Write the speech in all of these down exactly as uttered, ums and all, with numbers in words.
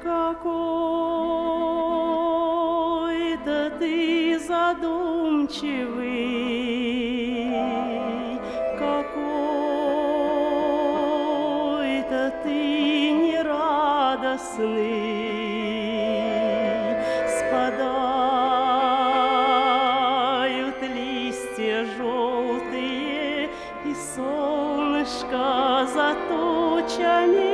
Какой-то ты задумчивый, какой-то ты нерадостный. Спадают листья желтые, и солнышко за тучами.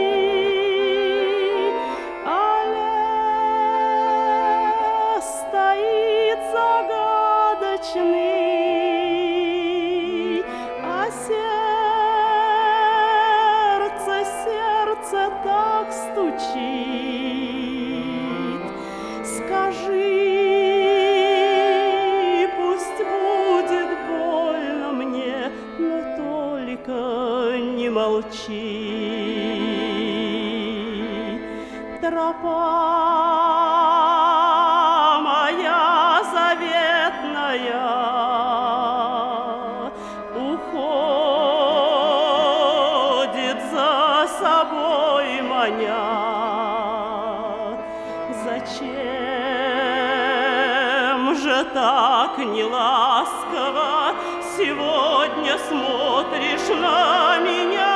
А сердце, сердце так стучит. Скажи, пусть будет больно мне, но только не молчи. Тропа моя заветная уходит за собой маня. Зачем же так неласково сегодня смотришь на меня?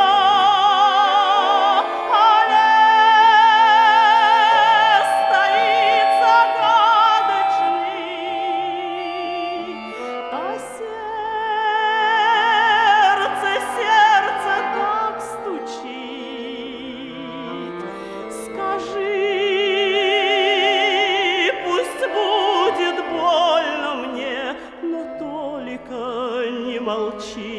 Молчи.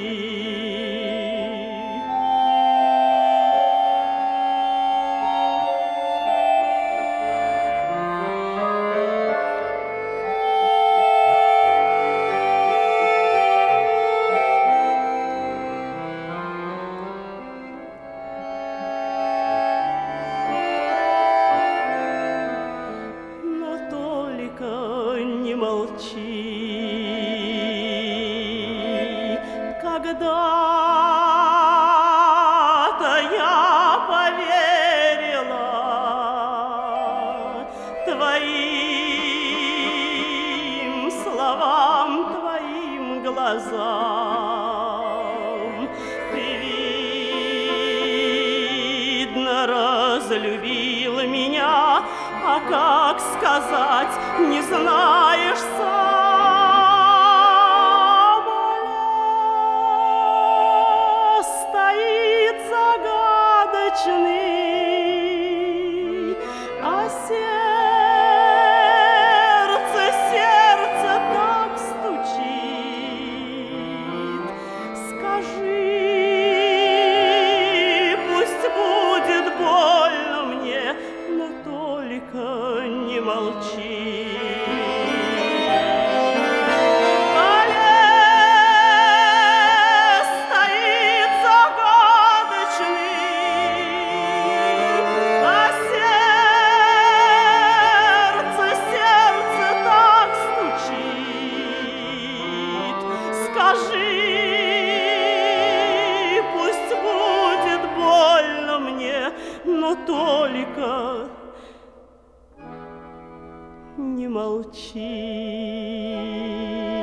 Но только не молчи. Когда-то я поверила твоим словам, твоим глазам. Ты, видно, разлюбил меня, а как сказать, не знаешь сам. А сердце, сердце так стучит. Скажи, пусть будет больно мне, но только не молчи. Скажи, пусть будет больно мне, но только не молчи.